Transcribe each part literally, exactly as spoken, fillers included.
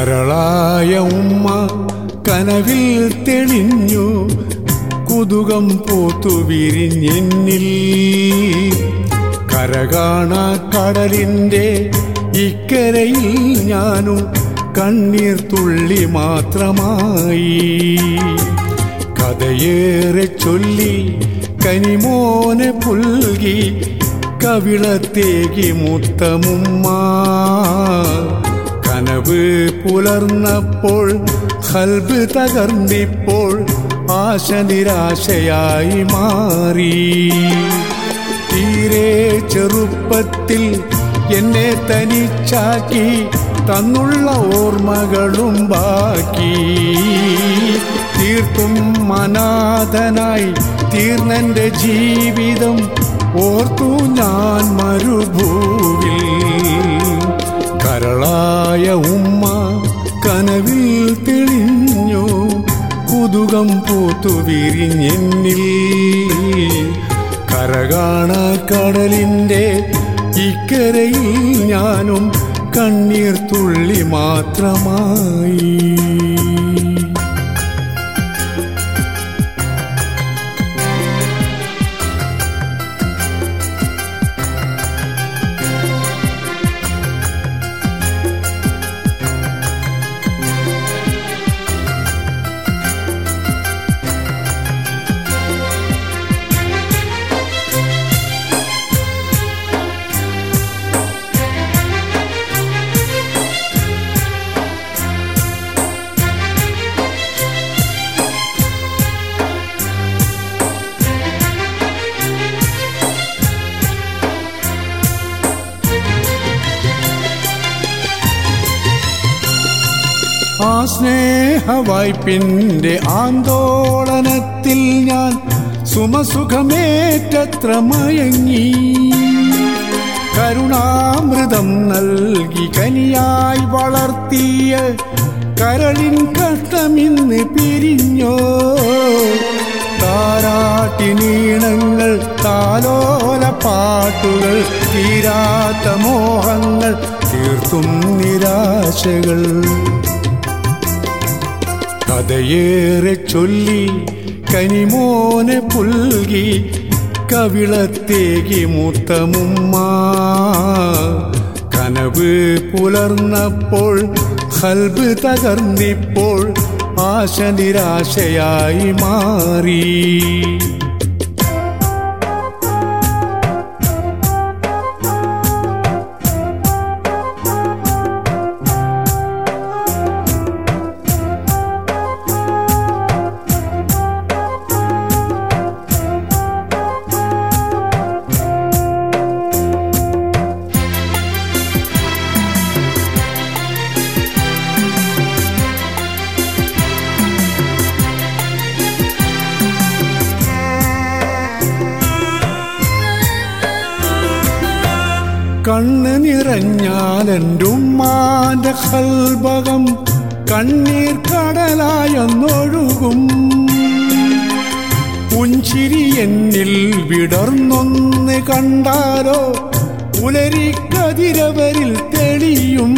കരളായ ഉമ്മ കനവിൽ തെളിഞ്ഞു, കുതുകം പൂത്തു വിരിഞ്ഞെന്നിൽ. കരകാണാ കടലിൻ്റെ ഇക്കരയിൽ ഞാനും കണ്ണീർ തുള്ളി മാത്രമായി. കഥയേറെ ചൊല്ലി കനിമോനെ പുൽകി കവിളത്തേകി മുത്തമുമ്മ. കനവ് പുലർന്നപ്പോൾ ഖൽബ് തകർന്നിപ്പോൾ ആശ നിരാശയായി മാറി. തീരെ ചെറുപ്പത്തിൽ എന്നെ തനിച്ചാക്കി തന്നുള്ള ഓർമ്മകളും ബാക്കി. തീർത്തും അനാഥനായി തീർന്നെൻ്റെ ജീവിതം ഓർത്തു ഞാൻ മരുഭൂവിൽ. കരളായ ഉമ്മ കനവിൽ തെളിഞ്ഞു, കുതുകം പൂത്തു വിരിഞ്ഞെന്നിൽ. കരകാണാ കടലിൻ്റെ ഇക്കരയിൽ ഞാനും കണ്ണീർ തുള്ളി മാത്രമായി. ആ സ്നേഹവായ്പിൻ്റെ ആന്തോളനത്തിൽ ഞാൻ സുമസുഖമേറ്റത്ര മയങ്ങി. കരുണാമൃതം നൽകി കനിയായി വളർത്തിയ കരളിൻ കഷ്ടമിന്ന് പിരിഞ്ഞോ. താരാട്ടിനീണങ്ങൾ താലോല പാട്ടുകൾ തീരാത്ത മോഹങ്ങൾ തീർത്തും നിരാശകൾ. കഥയേറെ ചൊല്ലി കനിമോനെ പുൽകി കവിളത്തേകി മുത്തമുമ്മ. കനവ് പുലർന്നപ്പോൾ ഖൽബ് തകർന്നിപ്പോൾ ആശ നിരാശയായി മാറി. കണ്ണ് നിറഞ്ഞാലെൻ്റെ ഉമ്മാൻ്റെ ഖൽബകം കണ്ണീർ കടലായൊന്നൊഴുകും. പുഞ്ചിരി എന്നിൽ വിടർന്നൊന്ന് കണ്ടാലോ പുലരിക്കതിരവരിൽ തെളിയും.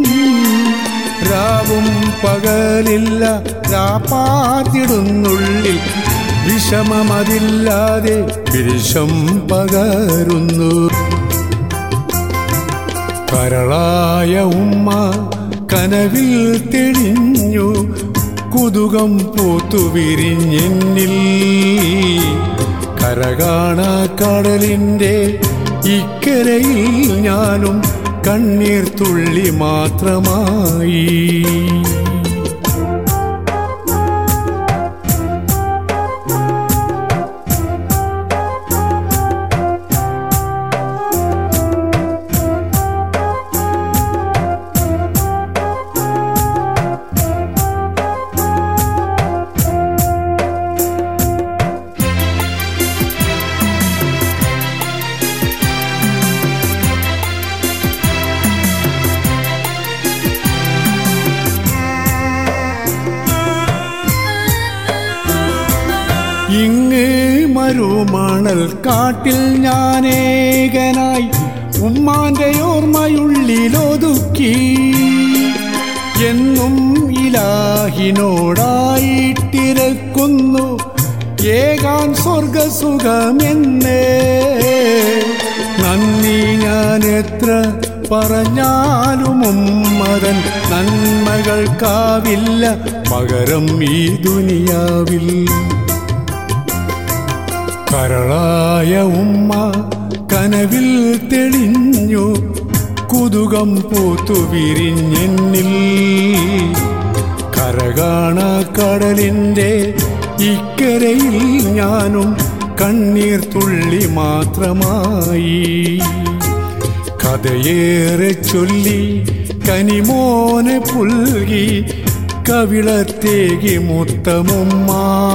രാവും പകലില്ല രാപ്പാത്തിടുന്നുള്ളിൽ വിഷമമതില്ലാതെ വിഷം പകരുന്നു. കരളായ ഉമ്മ കനവിൽ തെളിഞ്ഞു, കുതുകം പൂത്തു വിരിഞ്ഞെന്നിൽ. കരകാണാ കടലിൻ്റെ ഇക്കരയിൽ ഞാനും കണ്ണീർ തുള്ളി മാത്രമായി. ഇങ്ങ് മരുമണൽ കാട്ടിൽ ഞാനേകനായി ഉമ്മാന്റെ ഓർമ്മയുള്ളിലൊതുക്കി. എന്നും ഇലാഹിനോടായിട്ടിരക്കുന്നു ഏകാൻ സ്വർഗസുഖമെന്നേ. നന്ദി ഞാൻ എത്ര പറഞ്ഞാലും ഉമ്മതൻ നന്മകൾക്കാവില്ല പകരം ഈ ദുനിയാവിൽ. കരളായ ഉമ്മ കനവിൽ തെളിഞ്ഞു കുതുകം പൂത്തു വിരിഞ്ഞെന്നിൽ. കരകാണ കടലിൻ്റെ ഇക്കരയിൽ ഞാനും കണ്ണീർ തുള്ളി മാത്രമായി. കഥയേറെ ചൊല്ലി കനിമോനെ പുൽകി കവിളത്തേകി മുത്തമുമ്മ.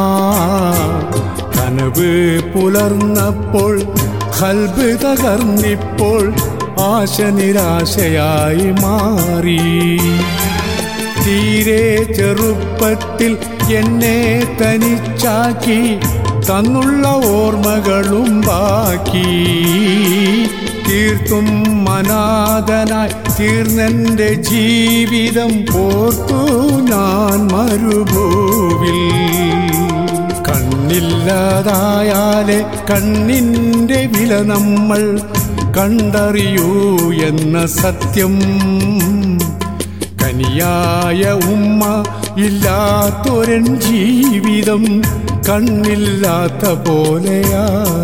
കനവ് പുലർന്നപ്പോൾ ഖൽബ് തകർന്നിപ്പോൾ ആശ നിരാശയായി മാറി. തീരെ ചെറുപ്പത്തിൽ എന്നെ തനിച്ചാക്കി തന്നുള്ള ഓർമ്മകളും ബാക്കി. തീർത്തും അനാഥനായി തീർന്നെൻ്റെ ജീവിതം ഓർത്തു ഞാൻ മരുഭൂവിൽ. കണ്ണില്ലാതായാലേ കണ്ണിൻ്റെ വില നമ്മൾ കണ്ടറിയൂ എന്ന സത്യം. കനിയായ ഉമ്മ ഇല്ലാത്തൊരൻ ജീവിതം കണ്ണില്ലാത്ത പോലെയായി.